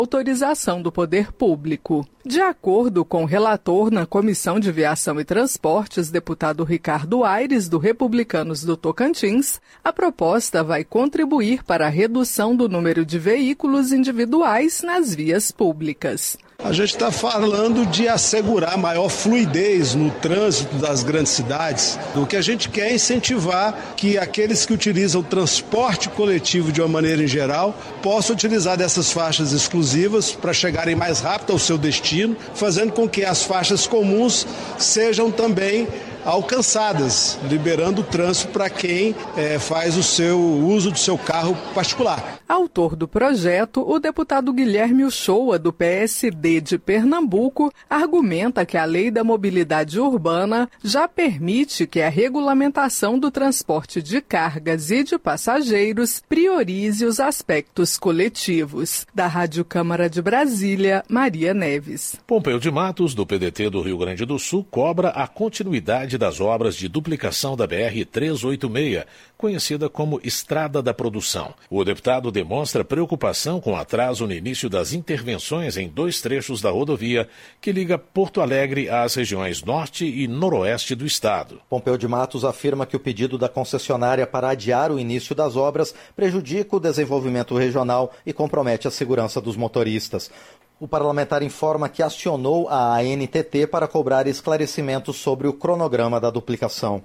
autorização do poder público. De acordo com o relator na Comissão de Viação e Transportes, deputado Ricardo Aires, do Republicanos do Tocantins, a proposta vai contribuir para a redução do número de veículos individuais nas vias públicas. A gente está falando de assegurar maior fluidez no trânsito das grandes cidades. O que a gente quer é incentivar que aqueles que utilizam o transporte coletivo de uma maneira em geral possam utilizar dessas faixas exclusivas para chegarem mais rápido ao seu destino, fazendo com que as faixas comuns sejam também alcançadas, liberando o trânsito para quem faz o uso do seu carro particular. Autor do projeto, o deputado Guilherme Uchoa, do PSD de Pernambuco, argumenta que a Lei da Mobilidade Urbana já permite que a regulamentação do transporte de cargas e de passageiros priorize os aspectos coletivos. Da Rádio Câmara de Brasília, Maria Neves. Pompeu de Matos, do PDT do Rio Grande do Sul, cobra a continuidade das obras de duplicação da BR-386, conhecida como Estrada da Produção. O deputado demonstra preocupação com o atraso no início das intervenções em 2 trechos da rodovia que liga Porto Alegre às regiões norte e noroeste do estado. Pompeu de Matos afirma que o pedido da concessionária para adiar o início das obras prejudica o desenvolvimento regional e compromete a segurança dos motoristas. O parlamentar informa que acionou a ANTT para cobrar esclarecimentos sobre o cronograma da duplicação.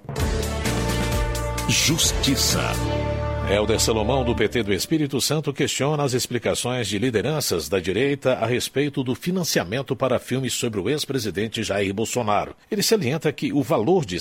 Justiça. Hélder Salomão, do PT do Espírito Santo, questiona as explicações de lideranças da direita a respeito do financiamento para filmes sobre o ex-presidente Jair Bolsonaro. Ele salienta que o valor de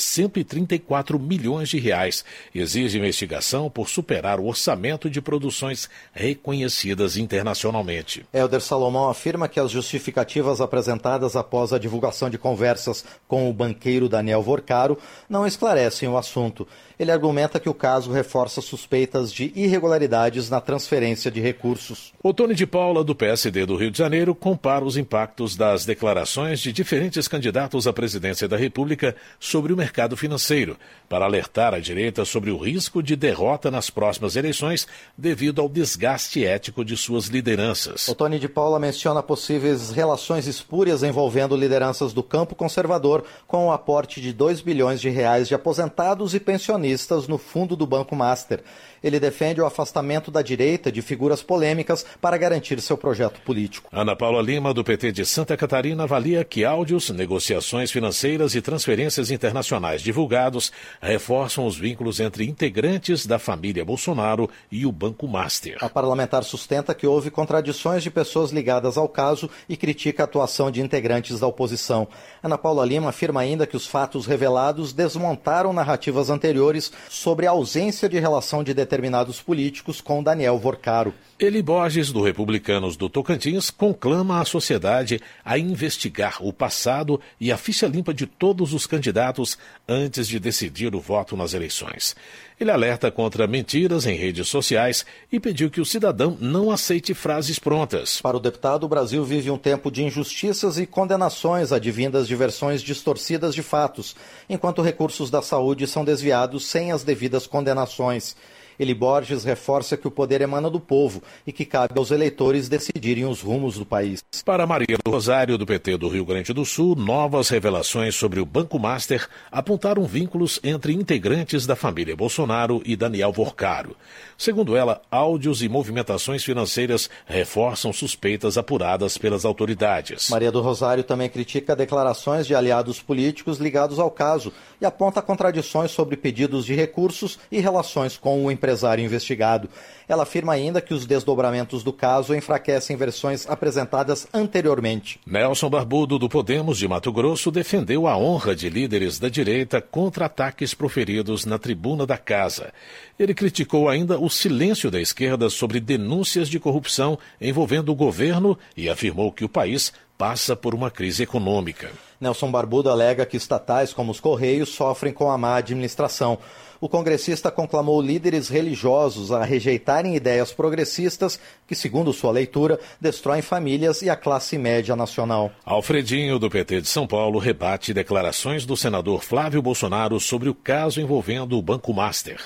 134 milhões de reais exige investigação por superar o orçamento de produções reconhecidas internacionalmente. Hélder Salomão afirma que as justificativas apresentadas após a divulgação de conversas com o banqueiro Daniel Vorcaro não esclarecem o assunto. Ele argumenta que o caso reforça suspeitas de irregularidades na transferência de recursos. Otônio de Paula, do PSD do Rio de Janeiro, compara os impactos das declarações de diferentes candidatos à presidência da República sobre o mercado financeiro, para alertar a direita sobre o risco de derrota nas próximas eleições devido ao desgaste ético de suas lideranças. Otônio de Paula menciona possíveis relações espúrias envolvendo lideranças do campo conservador com o aporte de 2 bilhões de reais de aposentados e pensionistas no fundo do Banco Master. Ele defende o afastamento da direita de figuras polêmicas para garantir seu projeto político. Ana Paula Lima, do PT de Santa Catarina, avalia que áudios, negociações financeiras e transferências internacionais divulgados reforçam os vínculos entre integrantes da família Bolsonaro e o Banco Master. A parlamentar sustenta que houve contradições de pessoas ligadas ao caso e critica a atuação de integrantes da oposição. Ana Paula Lima afirma ainda que os fatos revelados desmontaram narrativas anteriores sobre a ausência de relação de determinados políticos com Daniel Vorcaro. Eli Borges, do Republicanos do Tocantins, conclama a sociedade a investigar o passado e a ficha limpa de todos os candidatos antes de decidir o voto nas eleições. Ele alerta contra mentiras em redes sociais e pediu que o cidadão não aceite frases prontas. Para o deputado, o Brasil vive um tempo de injustiças e condenações advindas de versões distorcidas de fatos, enquanto recursos da saúde são desviados sem as devidas condenações. Eli Borges reforça que o poder emana do povo e que cabe aos eleitores decidirem os rumos do país. Para Maria do Rosário, do PT do Rio Grande do Sul, novas revelações sobre o Banco Master apontaram vínculos entre integrantes da família Bolsonaro e Daniel Vorcaro. Segundo ela, áudios e movimentações financeiras reforçam suspeitas apuradas pelas autoridades. Maria do Rosário também critica declarações de aliados políticos ligados ao caso e aponta contradições sobre pedidos de recursos e relações com o empresário investigado. Ela afirma ainda que os desdobramentos do caso enfraquecem versões apresentadas anteriormente. Nelson Barbudo, do Podemos de Mato Grosso, defendeu a honra de líderes da direita contra ataques proferidos na tribuna da casa. Ele criticou ainda o silêncio da esquerda sobre denúncias de corrupção envolvendo o governo e afirmou que o país passa por uma crise econômica. Nelson Barbudo alega que estatais como os Correios sofrem com a má administração. O congressista conclamou líderes religiosos a rejeitarem ideias progressistas que, segundo sua leitura, destroem famílias e a classe média nacional. Alfredinho, do PT de São Paulo, rebate declarações do senador Flávio Bolsonaro sobre o caso envolvendo o Banco Master.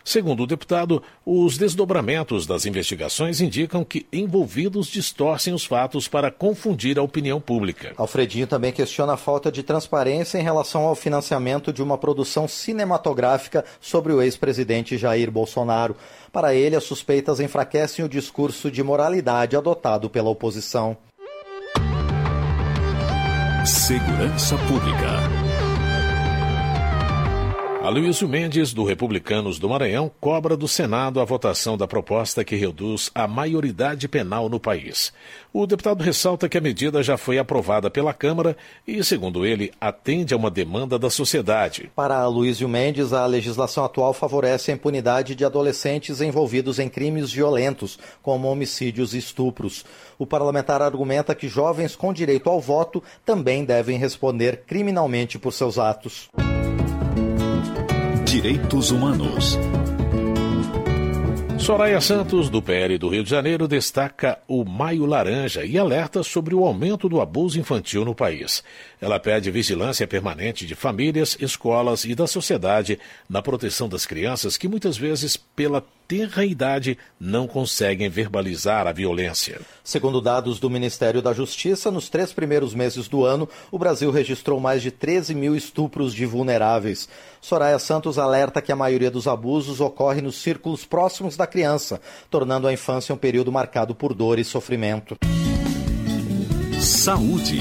Segundo o deputado, os desdobramentos das investigações indicam que envolvidos distorcem os fatos para confundir a opinião pública. Alfredinho também questiona a falta de transparência em relação ao financiamento de uma produção cinematográfica sobre o ex-presidente Jair Bolsonaro. Para ele, as suspeitas enfraquecem o discurso de moralidade adotado pela oposição. Segurança Pública. Aloysio Mendes, do Republicanos do Maranhão, cobra do Senado a votação da proposta que reduz a maioridade penal no país. O deputado ressalta que a medida já foi aprovada pela Câmara e, segundo ele, atende a uma demanda da sociedade. Para Aloysio Mendes, a legislação atual favorece a impunidade de adolescentes envolvidos em crimes violentos, como homicídios e estupros. O parlamentar argumenta que jovens com direito ao voto também devem responder criminalmente por seus atos. Direitos Humanos. Soraya Santos, do PL do Rio de Janeiro, destaca o Maio Laranja e alerta sobre o aumento do abuso infantil no país. Ela pede vigilância permanente de famílias, escolas e da sociedade na proteção das crianças que muitas vezes, pela tenra idade, não conseguem verbalizar a violência. Segundo dados do Ministério da Justiça, nos 3 primeiros meses do ano, o Brasil registrou mais de 13 mil estupros de vulneráveis. Soraya Santos alerta que a maioria dos abusos ocorre nos círculos próximos da criança, tornando a infância um período marcado por dor e sofrimento. Saúde.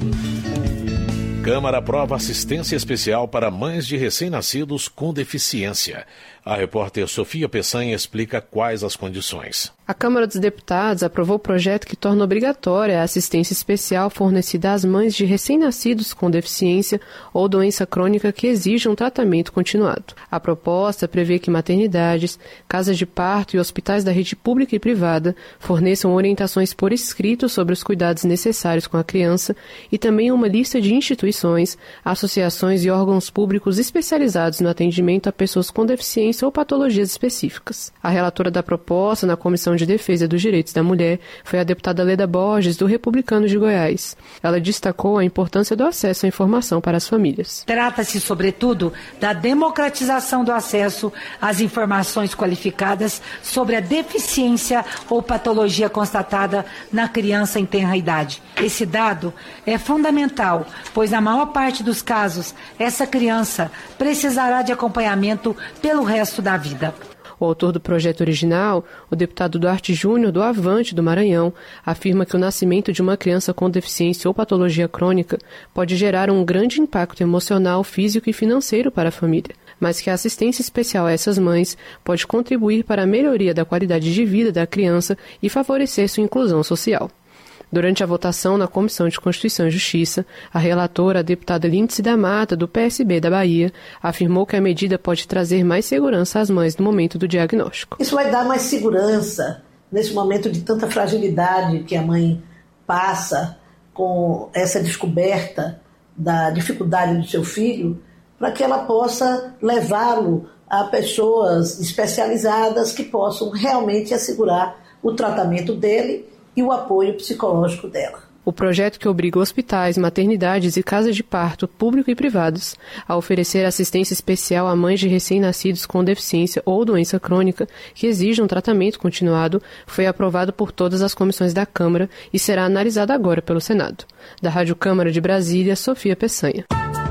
Câmara aprova assistência especial para mães de recém-nascidos com deficiência. A repórter Sofia Peçanha explica quais as condições. A Câmara dos Deputados aprovou o projeto que torna obrigatória a assistência especial fornecida às mães de recém-nascidos com deficiência ou doença crônica que exijam tratamento continuado. A proposta prevê que maternidades, casas de parto e hospitais da rede pública e privada forneçam orientações por escrito sobre os cuidados necessários com a criança e também uma lista de instituições, associações e órgãos públicos especializados no atendimento a pessoas com deficiência ou patologias específicas. A relatora da proposta na Comissão de Defesa dos Direitos da Mulher foi a deputada Leda Borges, do Republicanos de Goiás. Ela destacou a importância do acesso à informação para as famílias. Trata-se, sobretudo, da democratização do acesso às informações qualificadas sobre a deficiência ou patologia constatada na criança em tenra idade. Esse dado é fundamental, pois na maior parte dos casos, essa criança precisará de acompanhamento pelo resto da vida. O autor do projeto original, o deputado Duarte Júnior, do Avante do Maranhão, afirma que o nascimento de uma criança com deficiência ou patologia crônica pode gerar um grande impacto emocional, físico e financeiro para a família, mas que a assistência especial a essas mães pode contribuir para a melhoria da qualidade de vida da criança e favorecer sua inclusão social. Durante a votação na Comissão de Constituição e Justiça, a relatora, a deputada Lindsay da Mata, do PSB da Bahia, afirmou que a medida pode trazer mais segurança às mães no momento do diagnóstico. Isso vai dar mais segurança nesse momento de tanta fragilidade que a mãe passa com essa descoberta da dificuldade do seu filho, para que ela possa levá-lo a pessoas especializadas que possam realmente assegurar o tratamento dele e o apoio psicológico dela. O projeto que obriga hospitais, maternidades e casas de parto, público e privados, a oferecer assistência especial a mães de recém-nascidos com deficiência ou doença crônica que exijam tratamento continuado, foi aprovado por todas as comissões da Câmara e será analisado agora pelo Senado. Da Rádio Câmara de Brasília, Sofia Peçanha.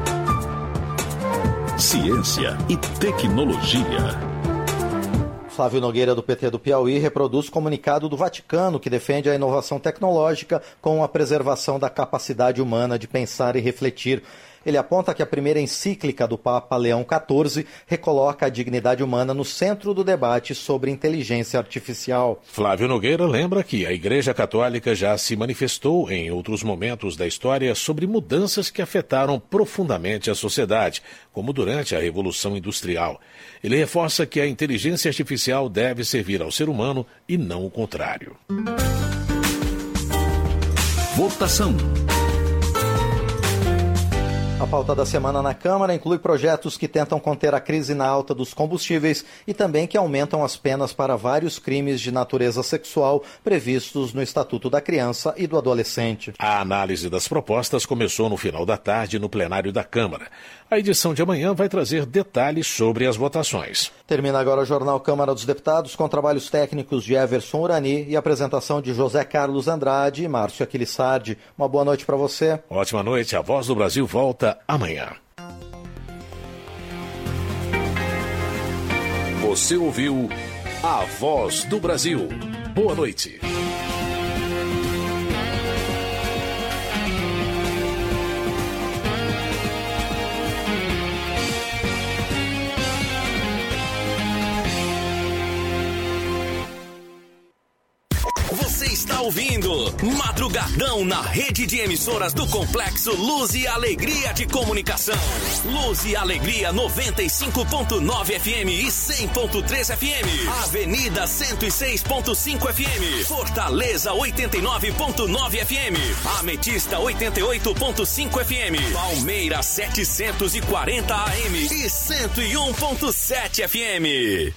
Ciência e tecnologia. Flávio Nogueira, do PT do Piauí, reproduz comunicado do Vaticano que defende a inovação tecnológica com a preservação da capacidade humana de pensar e refletir. Ele aponta que a primeira encíclica do Papa Leão XIV recoloca a dignidade humana no centro do debate sobre inteligência artificial. Flávio Nogueira lembra que a Igreja Católica já se manifestou em outros momentos da história sobre mudanças que afetaram profundamente a sociedade, como durante a Revolução Industrial. Ele reforça que a inteligência artificial deve servir ao ser humano e não o contrário. Votação. A pauta da semana na Câmara inclui projetos que tentam conter a crise na alta dos combustíveis e também que aumentam as penas para vários crimes de natureza sexual previstos no Estatuto da Criança e do Adolescente. A análise das propostas começou no final da tarde no plenário da Câmara. A edição de amanhã vai trazer detalhes sobre as votações. Termina agora o Jornal Câmara dos Deputados com trabalhos técnicos de Everson Urani e apresentação de José Carlos Andrade e Márcio Aquilissardi. Uma boa noite para você. Ótima noite. A Voz do Brasil volta amanhã. Você ouviu A Voz do Brasil. Boa noite. Você está ouvindo Madrugadão na rede de emissoras do Complexo Luz e Alegria de Comunicação. Luz e Alegria 95.9 FM e 100.3 FM. Avenida 106.5 FM. Fortaleza 89.9 FM. Ametista 88.5 FM. Palmeiras 740 AM e 101.7 FM.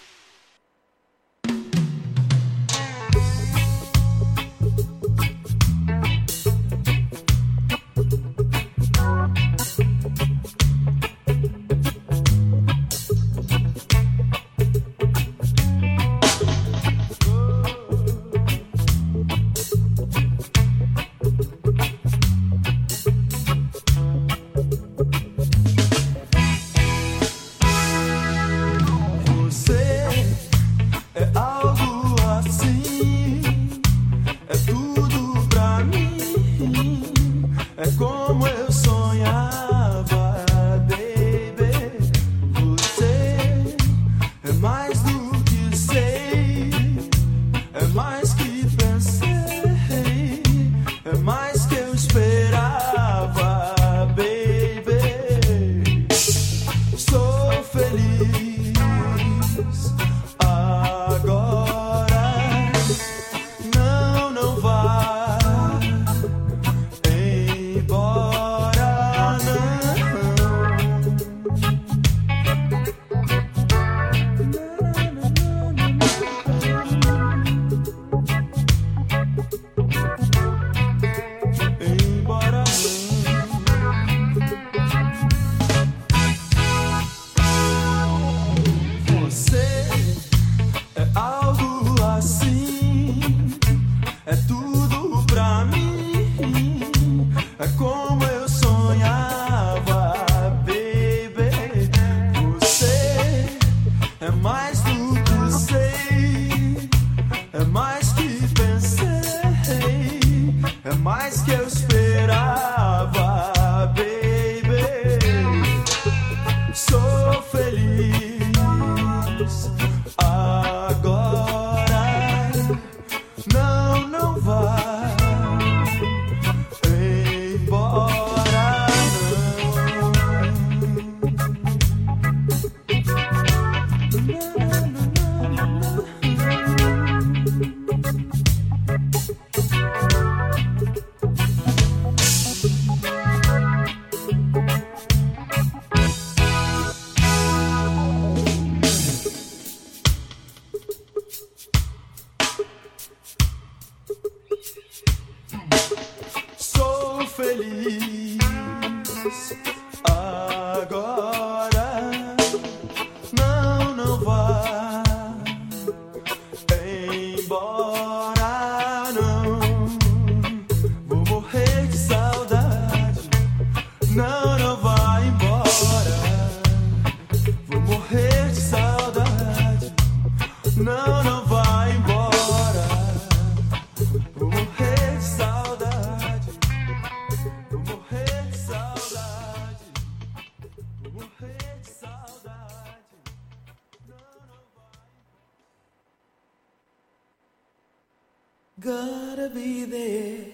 Gotta be there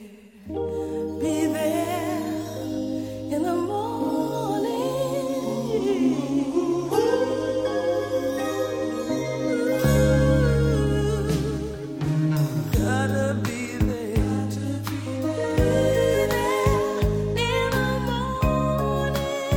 in the morning. Gotta be there in the morning.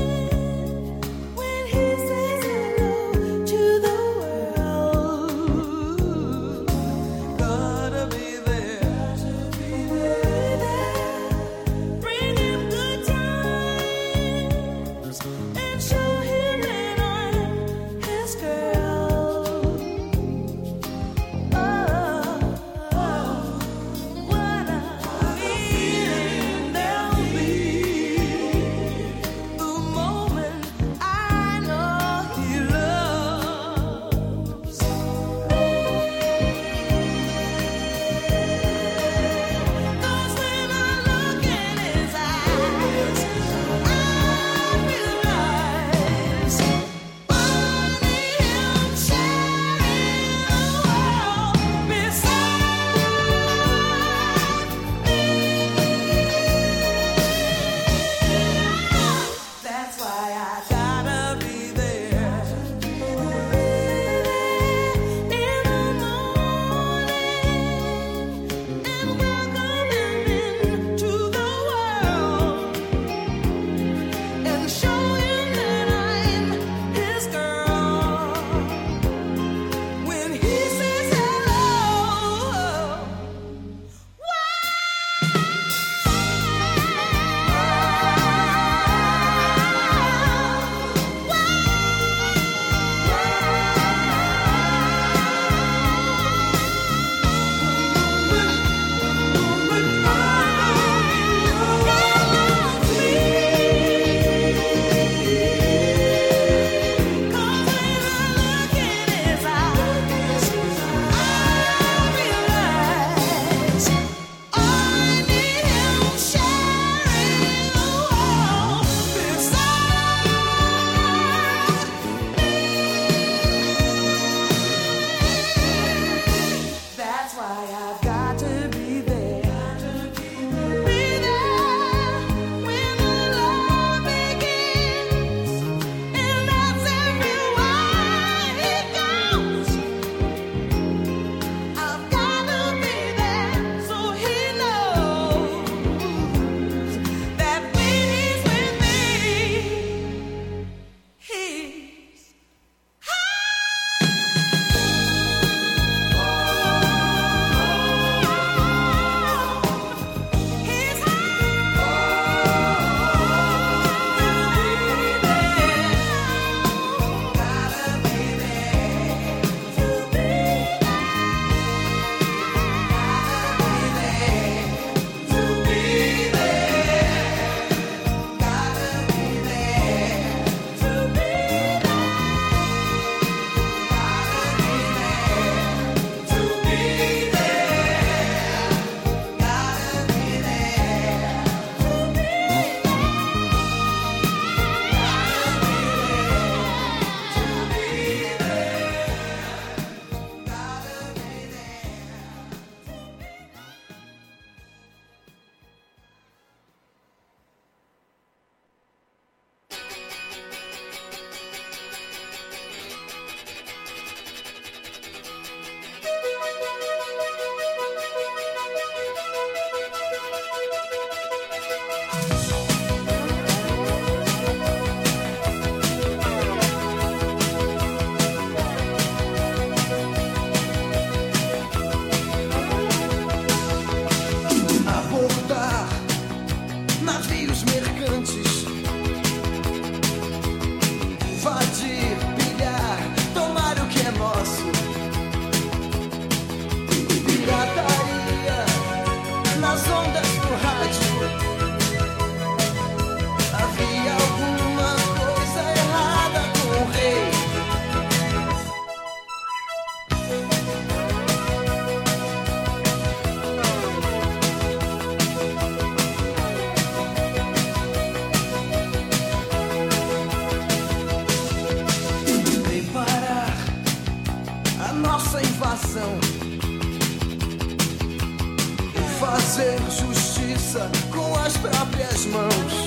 justiça com as próprias mãos.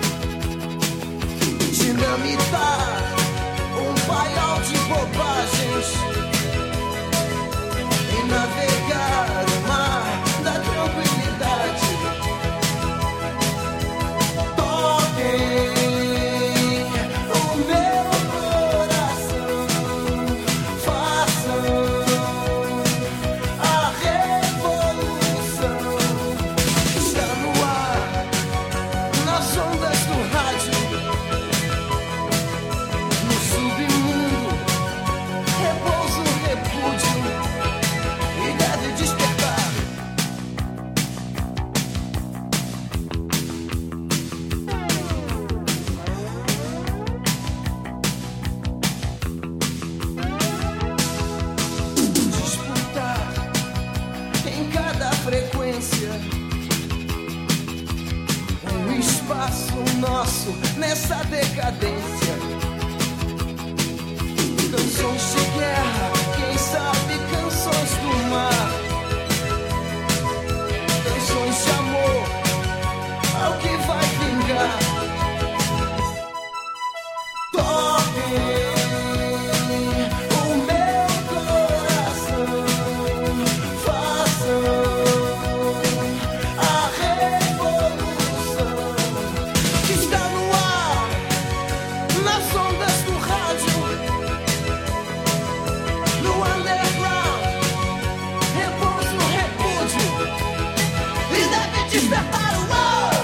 Dinamitar um paiol de bobagens e navegar o mar da tranquilidade. Toquem o meu coração, façam a revolução. Está no ar, nas ondas do rádio, no submundo repousa o repúdio e deve despertar. Disputar em cada frequência um espaço nosso nessa decadência. Canções de guerra, quem sabe canções do mar, canções de amor ao que vai vingar. Toquem o meu coração, façam a revolução que está no ar, nas ondas do rádio, no underground, repousa o repúdio e deve despertar o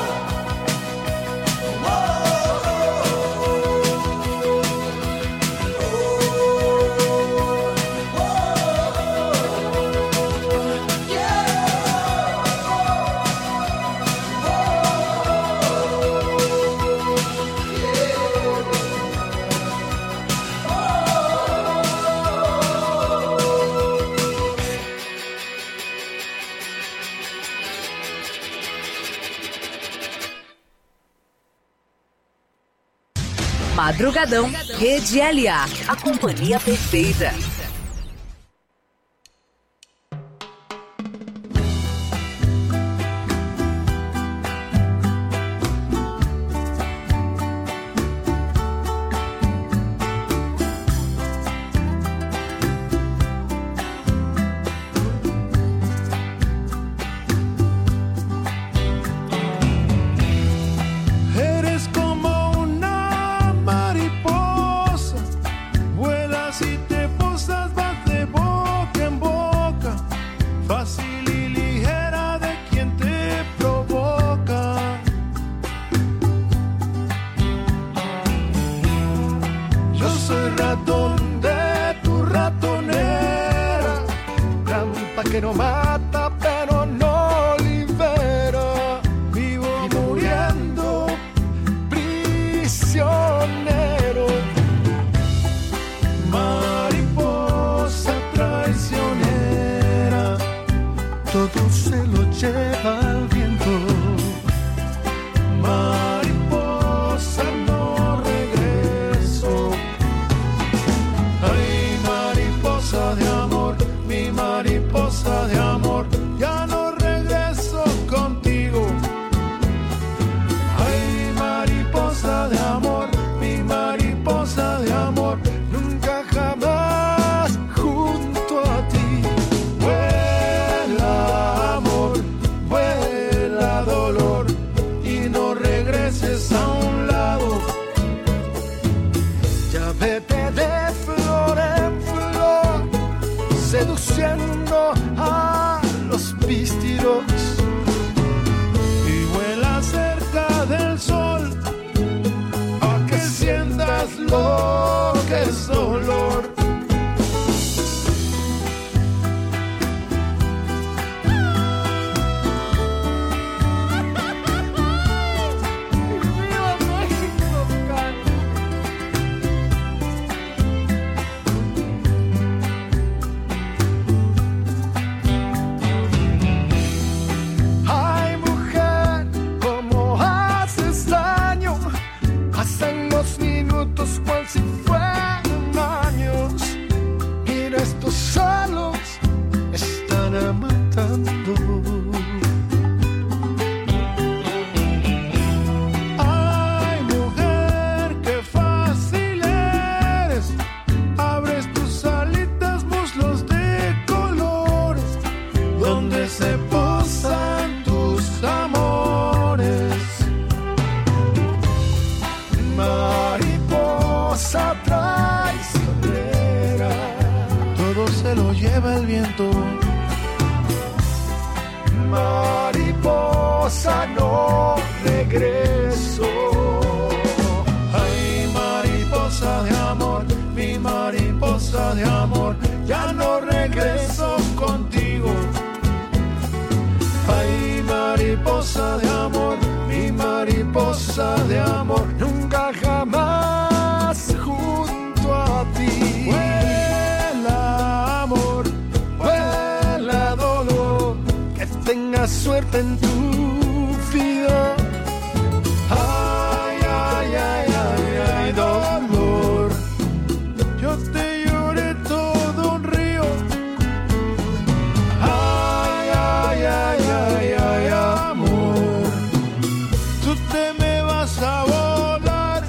Madrugadão, Rede LA, a companhia perfeita. Eres como una mariposa, vuelas y te posas, vas de boca en boca, fácil y ligera de quien te provoca. Yo soy ratón de tu ratonera, trampa que no mata pero no libera. Vivo muriendo prisionero, mariposa traicionera, todo se lo lleva el viento. Mariposa no regreso. Ay, mariposa de amor, mi mariposa de amor, ya no regreso contigo. Ay, mariposa de amor, mi mariposa de amor, nunca jamás junto a ti. Vuela amor, vuela dolor y no regreses a un lado. Ya vete de flor en flor, seduciendo a los pístiros. Y vuela cerca del sol, a que sientas lo que es dolor. casa no regreso. Ay, mariposa de amor, mi mariposa de amor, ya no regreso contigo. Ay, mariposa de amor, mi mariposa de amor, nunca jamás junto a ti. Vuela amor, vuela dolor, que tengas suerte en tu vida. Ay, ay, ay, ay, ay, dolor, yo te lloré todo un río. Ay, ay, ay, ay, ay, amor, tú te me vas a volar.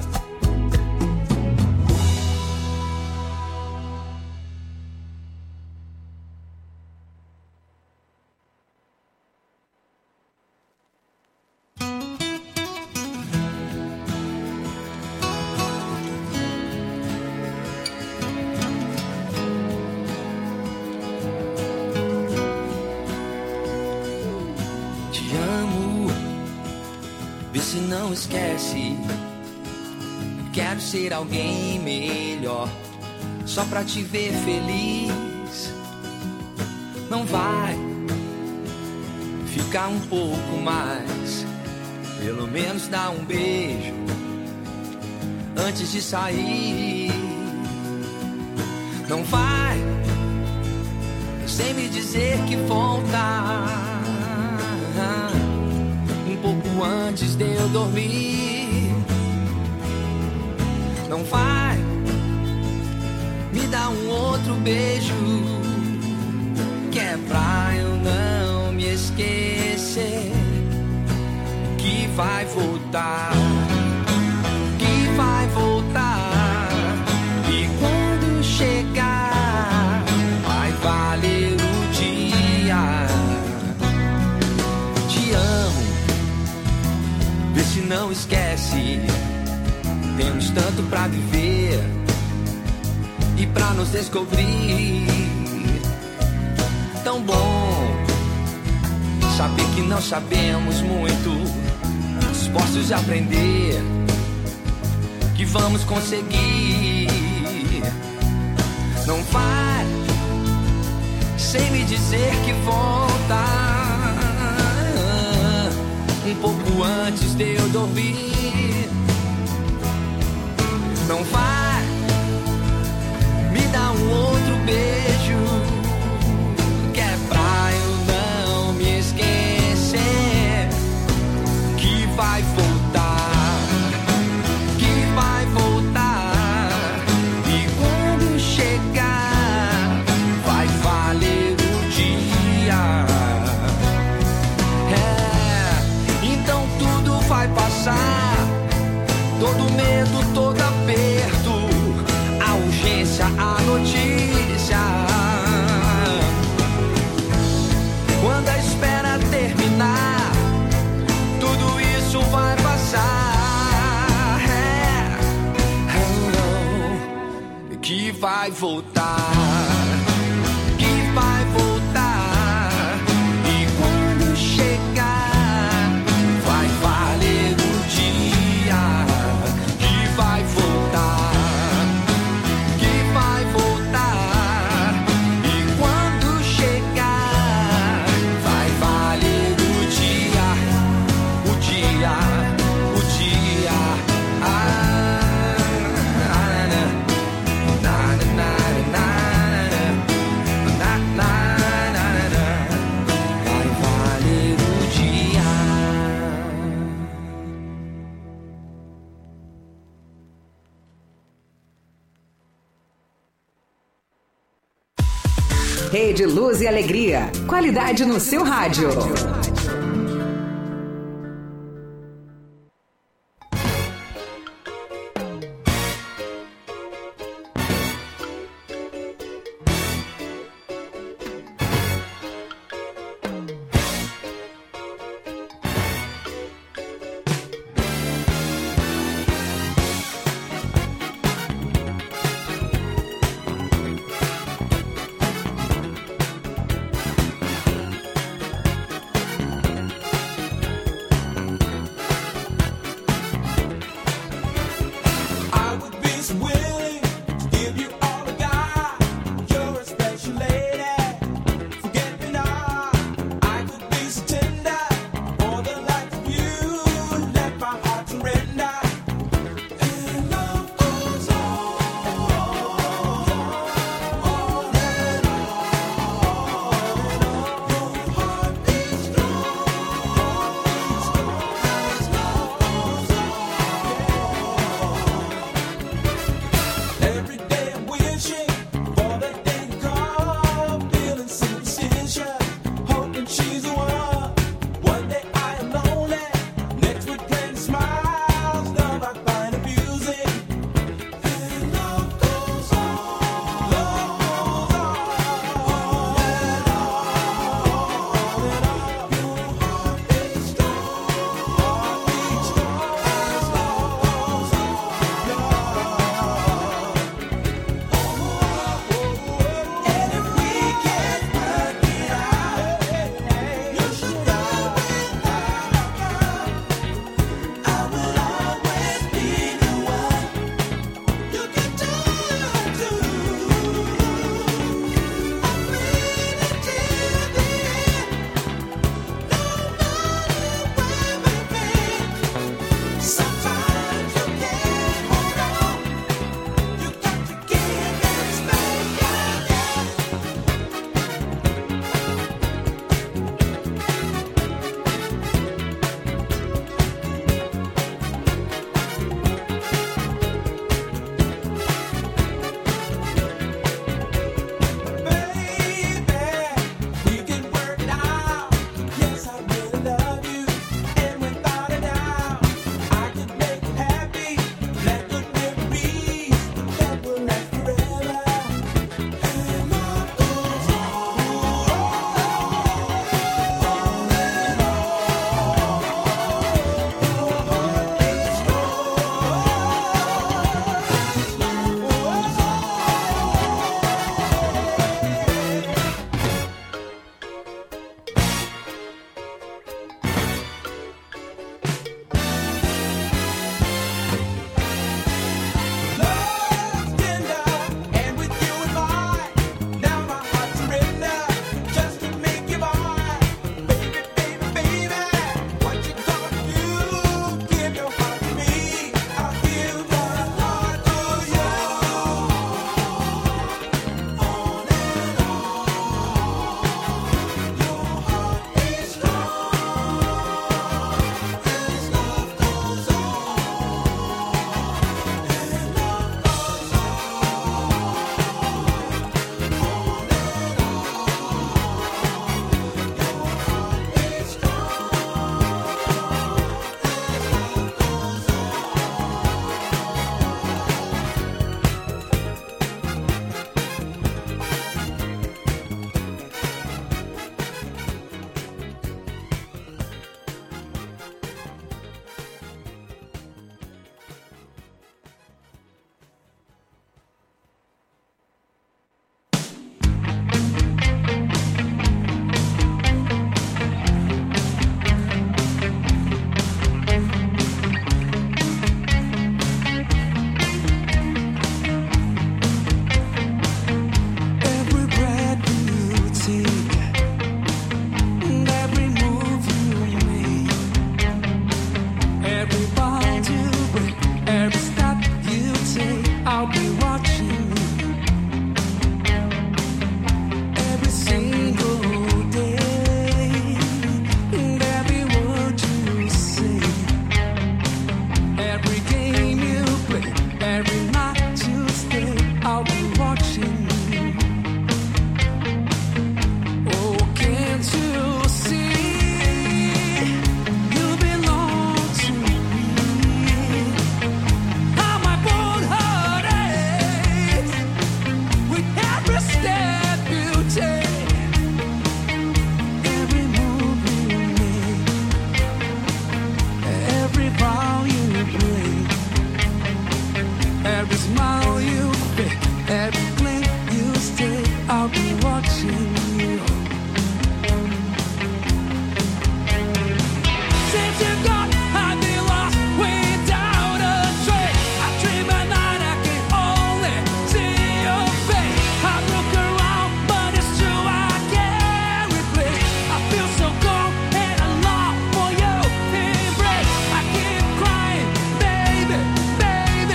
Se não esquece, quero ser alguém melhor, só pra te ver feliz. Não vai ficar um pouco mais, pelo menos dá um beijo antes de sair. Não vai sem me dizer que volta um pouco antes de eu dormir. Não vai me dar um outro beijo, que é pra eu não me esquecer que vai voltar, que vai voltar. E quando chegar vai valer o dia. Te amo, vê se não esquece, temos tanto pra viver e pra nos descobrir. Tão bom saber que não sabemos muito, dispostos a aprender, que vamos conseguir. Não vai sem me dizer que volta um pouco antes de eu dormir. Não vai me dar um outro beijo, que é pra eu não me esquecer que vai voltar, que vai voltar. E quando chegar vai valer o dia. Então tudo vai passar, todo medo, todo aperto, a urgência, a notícia. Quando a espera terminar, tudo isso vai passar. Que vai voltar, que vai voltar. E quando chegar vai valer o dia. Que vai voltar, que vai voltar. E quando chegar vai valer o dia, o dia, o dia. Vai valer o dia. Rede Luz e Alegria. Qualidade no seu rádio. Every blink you stay, I'll be watching you. Since you're gone, I've been lost without a trace. I dream at night, I can only see your face. I look around, but it's true, I can't replace. I feel so cold and I long for your embrace. I keep crying, baby, baby.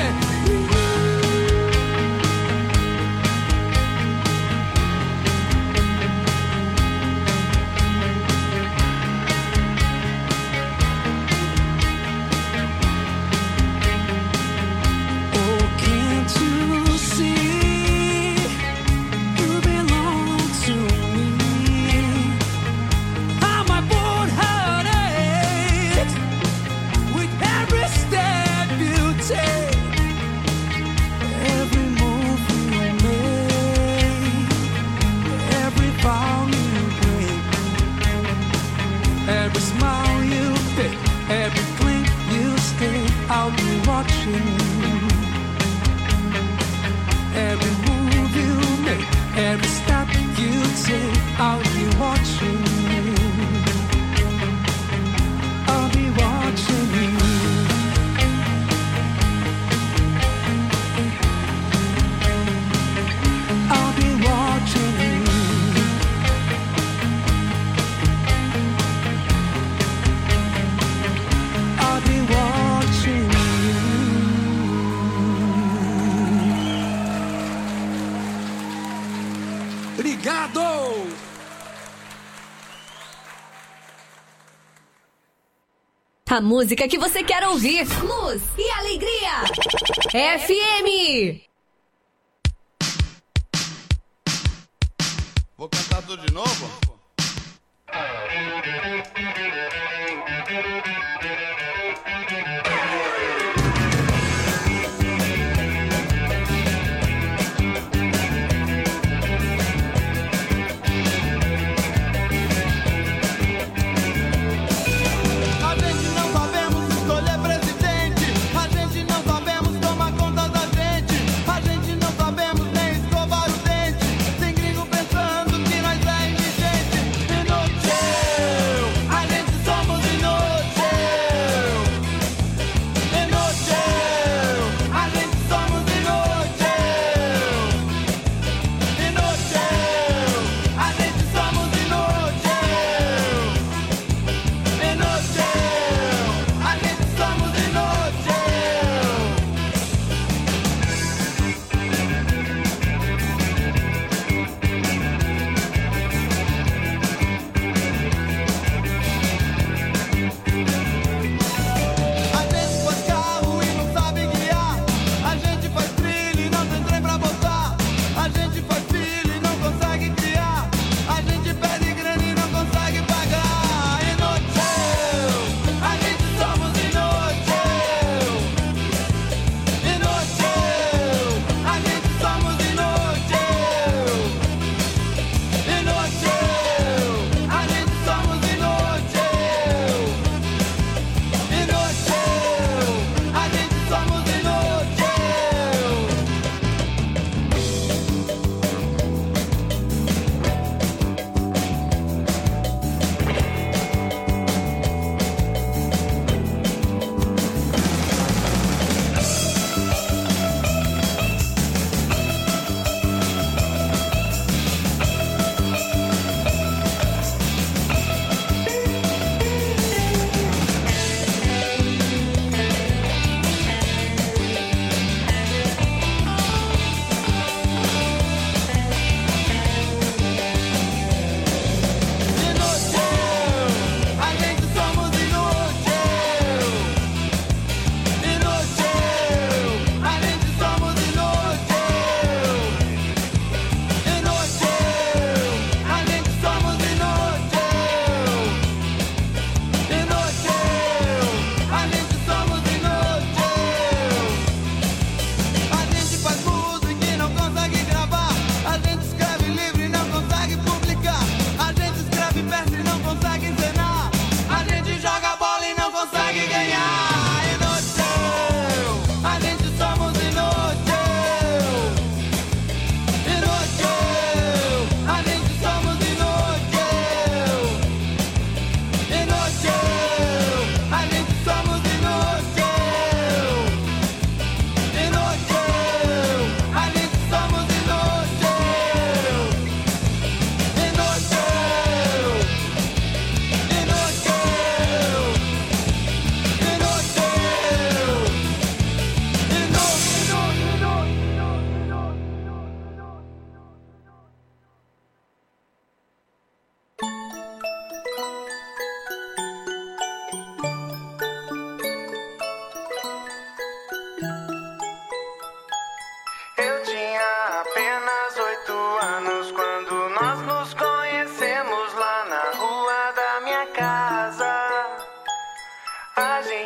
Oh, can't you see you belong to me? How my boat hurts with every step you take, every move you make, every vow you break, every smile you pick, every blink you stay. I'll be watching you. Every move you make, every step you take, I'll be watching you. I'll be watching you. I'll be watching you. I'll be watching you. Obrigado! A música que você quer ouvir. Luz e Alegria. FM. Vou cantar tudo de novo? A gente não sabemos escolher presidente, a gente não sabemos tomar conta da gente, a gente não sabemos nem escovar o dente. Tem gringo pensando que nós é indigente. Inútil, a gente somos inútil.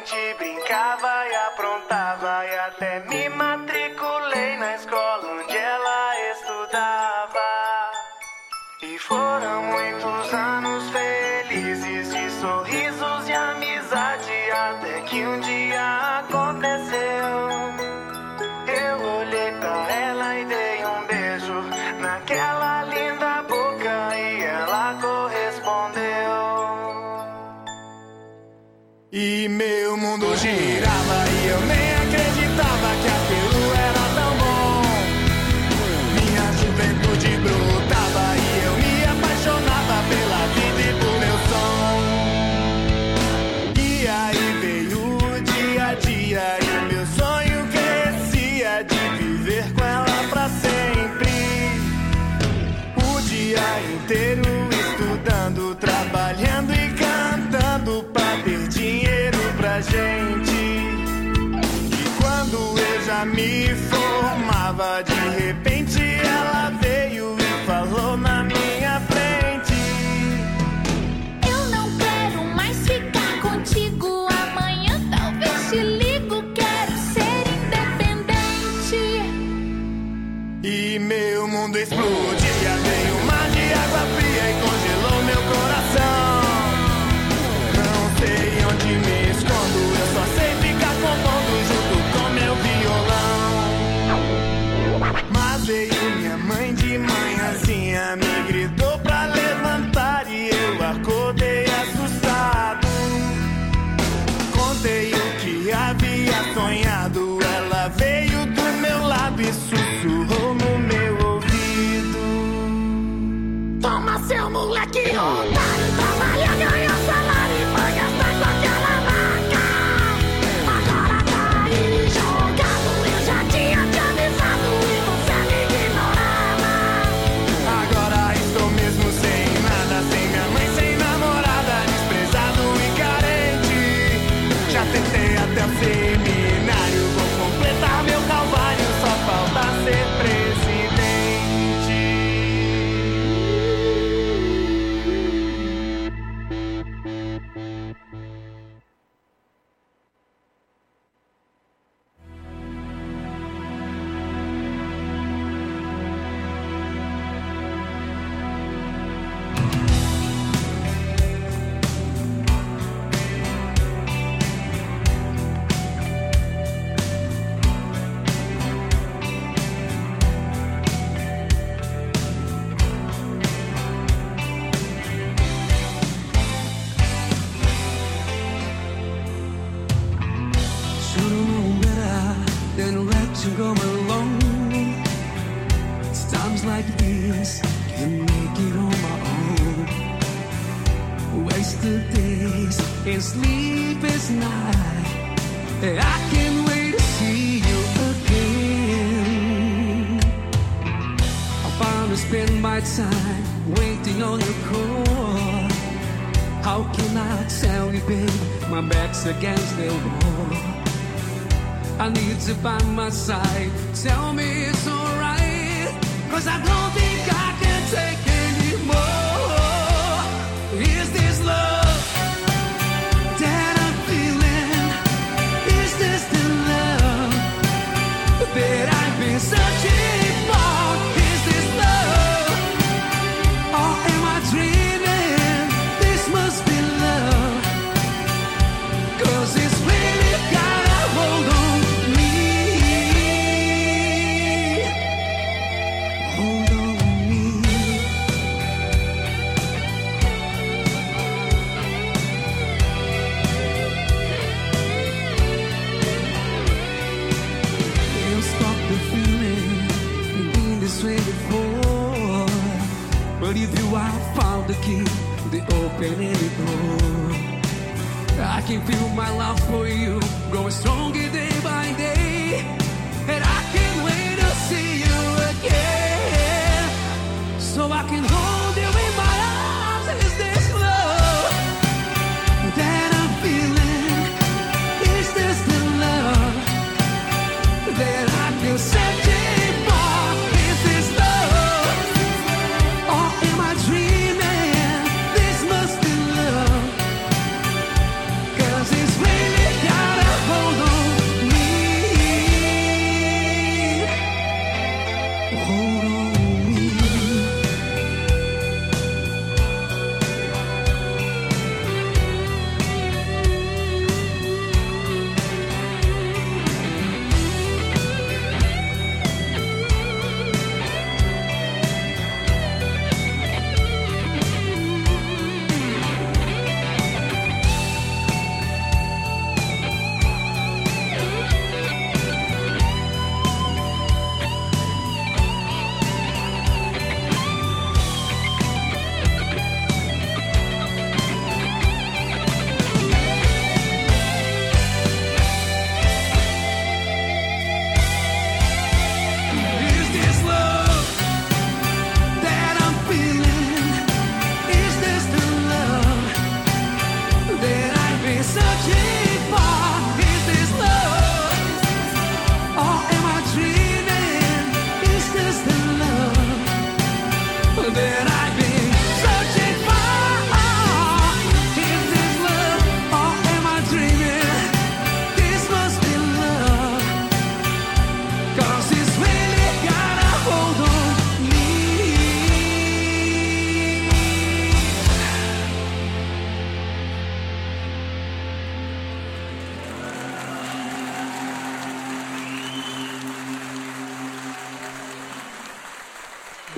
gente brincava e aprontava e até me matriculei na escola onde ela estudava. E foram muitos anos felizes de sorrisos e amizade até que um dia aconteceu. Eu olhei pra ela e dei um beijo naquela linda boca e ela correspondeu. E meu mundo girava e eu nem acreditava que aquilo era tão bom. Minha juventude brotava e eu me apaixonava pela vida e por meu som. E aí veio o dia a dia e o meu sonho crescia de viver com ela pra sempre. O dia inteiro estudando, trabalhando e cantando pra ter dinheiro pra gente. E quando eu já me formava, de repente ela veio e falou na minha frente: eu não quero mais ficar contigo. Amanhã talvez te ligo, quero ser independente. E meu mundo explodia, veio um mar de água fria e congelou meu coração. Não sei onde me escondo, eu só sei ficar compondo junto com meu violão. Mas veio minha mãe de manhãzinha, me gritou pra levantar e eu acordei assustado. Contei o que havia sonhado, ela veio do meu lado e sussurrou no meu ouvido: toma seu moleque otário, trabalha, ganha salário e vai gastar com aquela vaca. Agora tá aí jogado, eu já tinha te avisado e você me ignorava. Agora estou mesmo sem nada, sem minha mãe, sem namorada, desprezado e carente. Já tentei até o seminário, vou completar meu calvário, só falta ser presidente. Should've known better than to let you go alone. It's times like this can make it on my own. Wasted days and sleepless nights. I can't wait to see you again. I finally spend my time waiting on your call. How can I tell you, babe, my back's against the wall. I need you by my side. Tell me it's alright, 'cause I don't think I can take anymore. Is this love that I'm feeling? Is this the love that I've been searching for? Is this love, or am I dreaming? This must be love, 'cause it's really got a hold on. But if you I found the key, the opening the door. I can feel my love for you growing stronger day by day, and I can't wait to see you again, so I can hold you in my arms. Is this love that I'm feeling? Is this the love that I feel searching for? Is this love, or am I dreaming? This must be love, 'cause it's really got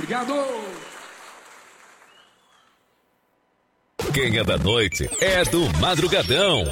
Obrigado! Quem é da noite é do Madrugadão.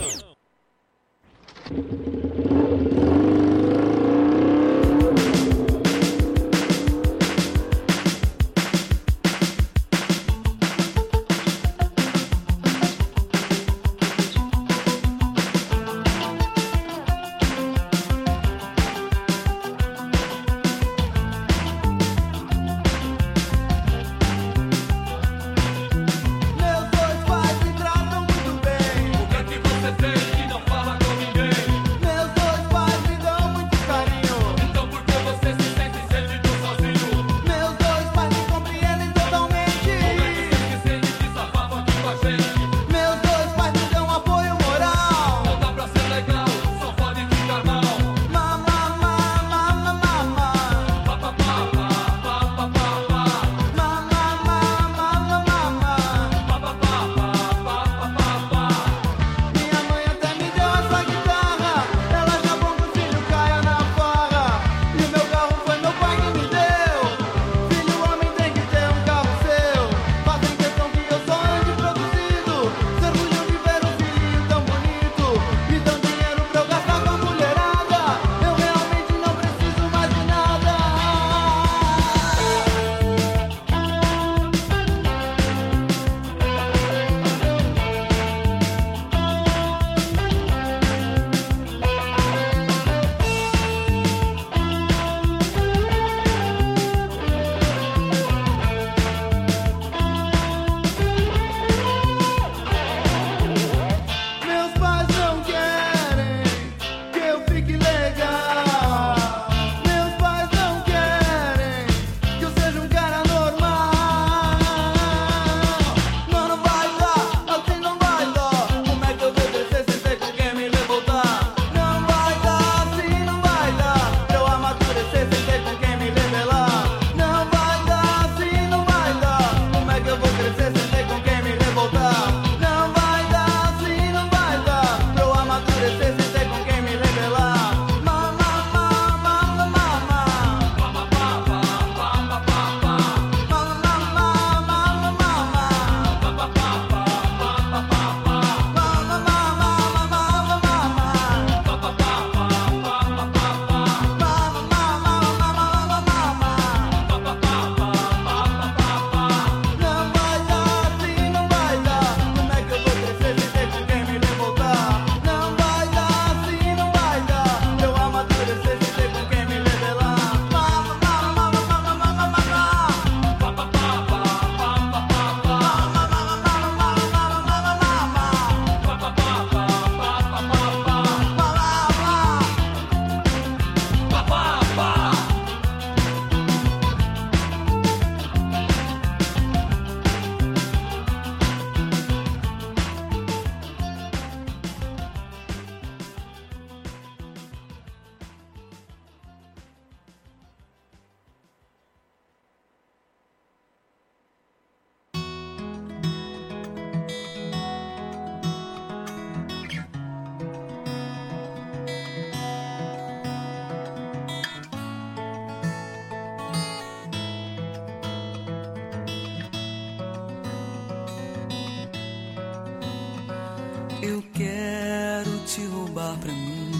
Eu quero te roubar pra mim.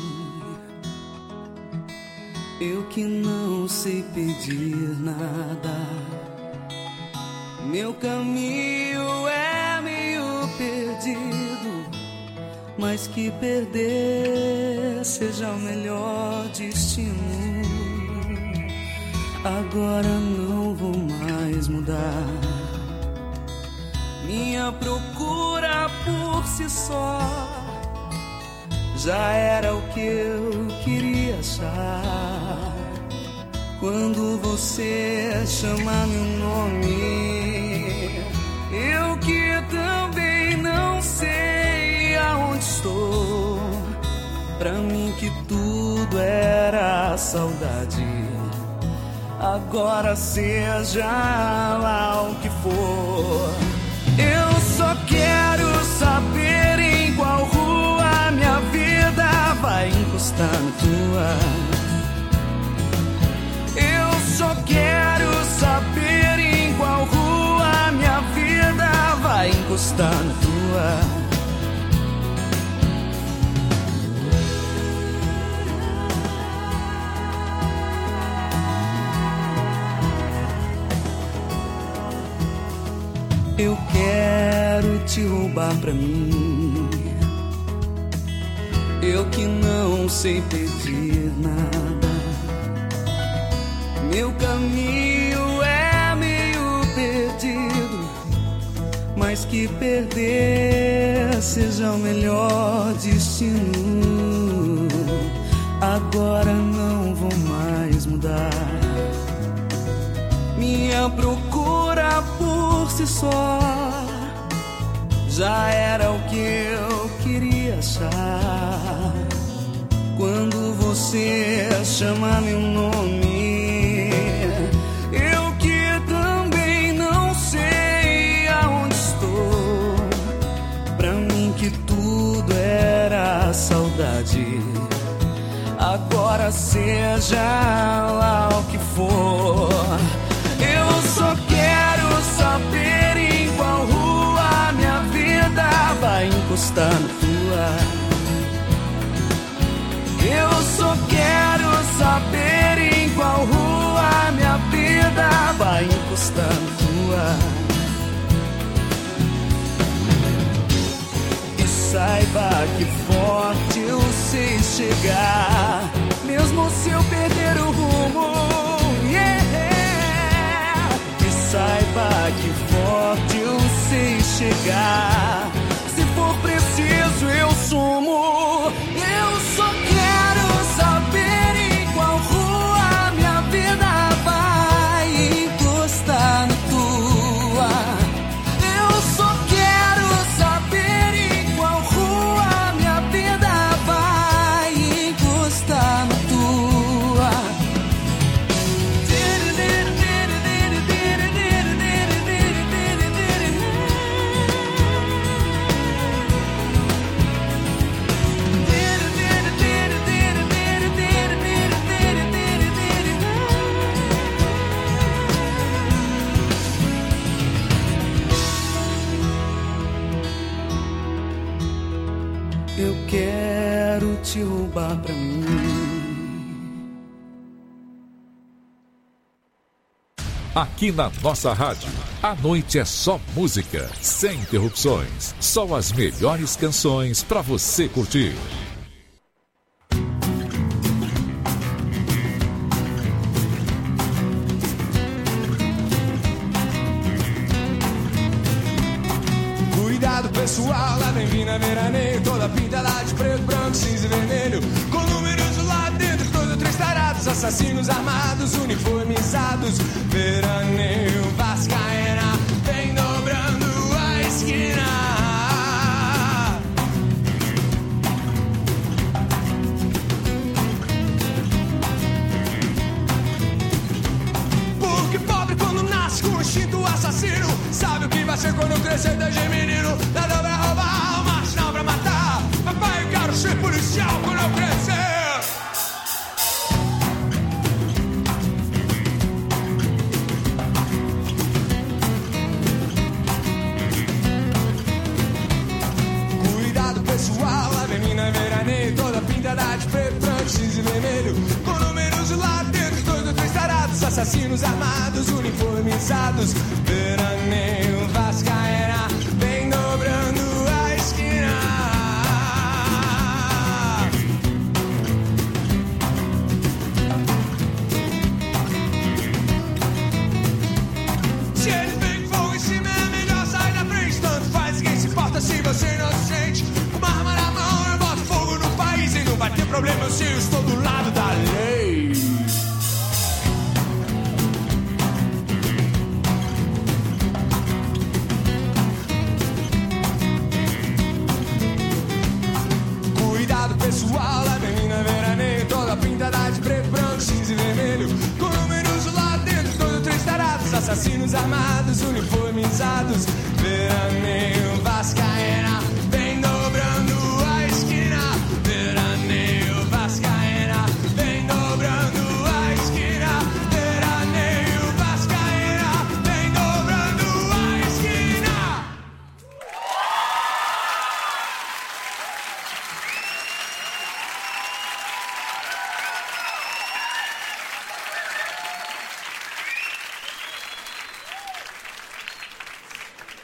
Eu que não sei pedir nada. Meu caminho é meio perdido, mas que perder seja o melhor destino. Agora não vou mais mudar. Minha procura por si só já era o que eu queria achar. Quando você chama meu nome, eu que também não sei aonde estou. Pra mim que tudo era saudade, agora seja lá o que for. Eu só quero saber em qual rua minha vida vai encostar na tua. Eu só quero saber encostar na tua. Eu quero te roubar pra mim, eu que não sei pedir nada. Meu caminho é meio perdido, mas que perder seja o melhor destino. Agora não vou mais mudar. Minha procura por si só já era o que eu queria achar. Quando você chama meu nome, eu que também não sei aonde estou. Pra mim que tudo era saudade. Agora seja lá o que for, eu só quero saber em qual rua minha vida vai encostar na tua. Eu só quero saber em qual rua minha vida vai encostar na tua. E saiba que forte eu sei chegar, mesmo se eu perder o rumo. Saiba que forte eu sei chegar, se for preciso eu sumo. Eu só quero saber em qual rua minha vida vai encostar na tua. Eu só quero saber em qual rua minha vida vai encostar na tua. Eu quero te roubar pra mim. Aqui na nossa rádio, a noite é só música, sem interrupções. Só as melhores canções pra você curtir. Cuidado pessoal, lá vem Vina Veraneio, toda pintada de preto, branco, cinza e vermelho, com números lá dentro, 2 ou 3 tarados, assassinos armados, uniformizados. Veraneio, Vascaína, vem dobrando a esquina. Porque pobre quando nasce com um instinto assassino, sabe o que vai ser quando crescer desde menino. Nada vai roubar, mas não pra matar. Papai, eu quero ser policial quando eu crescer. Cuidado pessoal, a menina veraneio, toda pintada de preto, branco, cinza e vermelho, com números lá dentro, 2 ou 3 tarados, assassinos armados, uniformizados. Veraneio, Vascaína, vem dobrando a esquina. Se eles vêm com fogo em cima é melhor sair da frente. Tanto faz, quem se importa se você é inocente. Uma arma na mão eu boto fogo no país e não vai ter problema se eu estou do lado da lei. Pessoal, a menina veraneio, toda pintada de preto, branco, cinza e vermelho, com números lá dentro, 2 ou 3 tarados, assassinos armados, uniformizados. Veraneio, Vascaína, vem dobrando a esquina. Veraneio, Vascaína, vem dobrando a esquina. Veraneio, Vascaína, vem dobrando a esquina.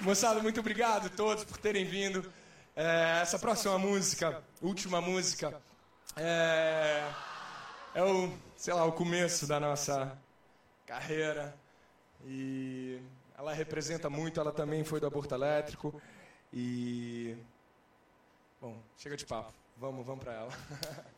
Moçada, muito obrigado a todos por terem vindo. Essa próxima música, última música, é o começo da nossa carreira. E ela representa muito, ela também foi do aborto elétrico. E... Bom, chega de papo. Vamos pra ela.